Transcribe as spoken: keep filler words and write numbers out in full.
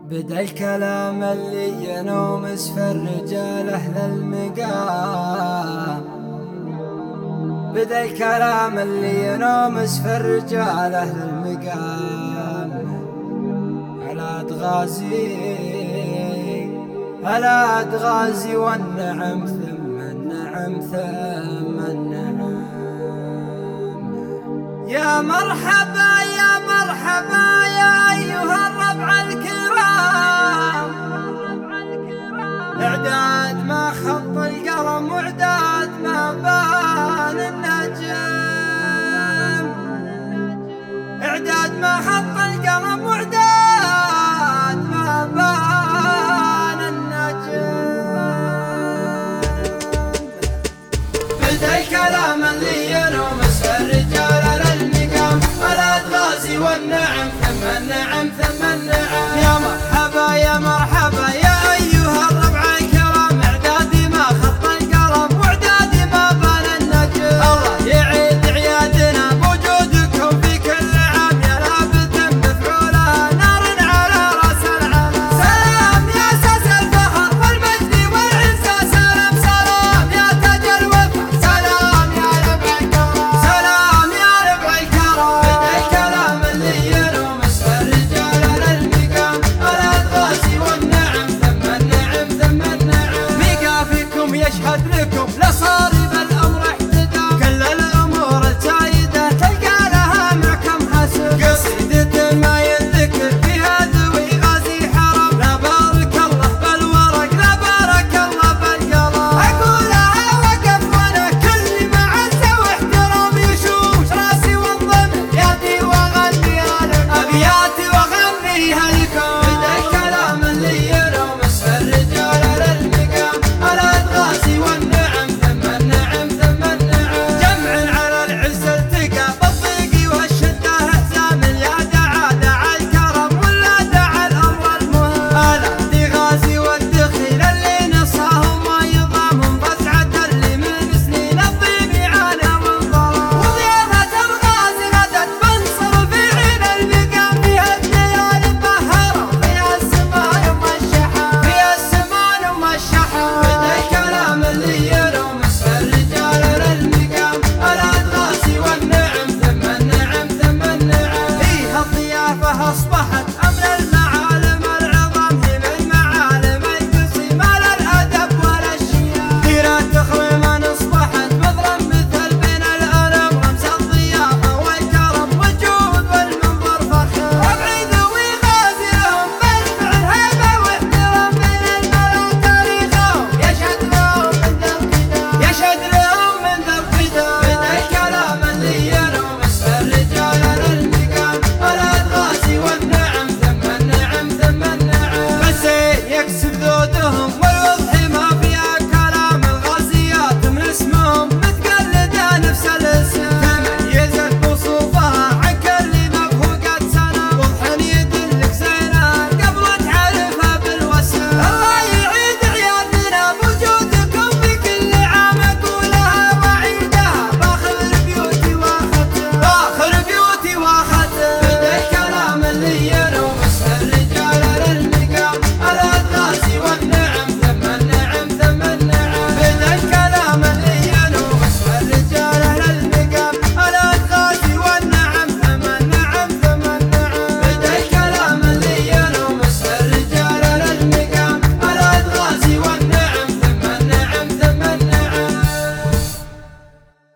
بدا الكلام اللي ينومس في الرجال أهل المقام. بدا الكلام اللي ينومس في الرجال أهل المقام. على غازي على غازي والنعم ثم النعم ثم النعم. يا مرحبا يا مرحبا يا أيها الربع الكرام. إعداد ما خط القلم وإعداد ما بان النجم. إعداد ما خط القلم وإعداد ما بان النجم. بدا الكلام اللي ينومس الرجال على المقام. على غازي والنعم ثم النعم ثم النعم. يا مرحبا يا مرحبا يا أيها الربع الكرام. إعدادي ما خط القلم وإعدادي ما بان النجم. الله يعيد عيادنا بوجودكم في كل عام. يا لابد مفعولة نار على رأس العالم. سلام يا أساس الفخر والمجد والعزة. سلام سلام يا تاج الوفا. سلام يا ربع الكرام. سلام يا ربع الكرام. بدا الكلام اللي ينومس الرجال على المقام. على غازي والنعم ثم النعم ثم النعم. ميقافكم يشهد لكم لصارب الأمر احتدام. كل الأمور الجايدة تلقى لها معكم حسب. قصيدة ما يذكر فيها ذوي غازي حرام. لا بارك الله بالورق لا بارك الله بالقلم. أقولها وقف وأنا كل معزة واحترام. يشوش راسي والضم يدي وأغنيها لكم. أبياتي وأغنيها لكم.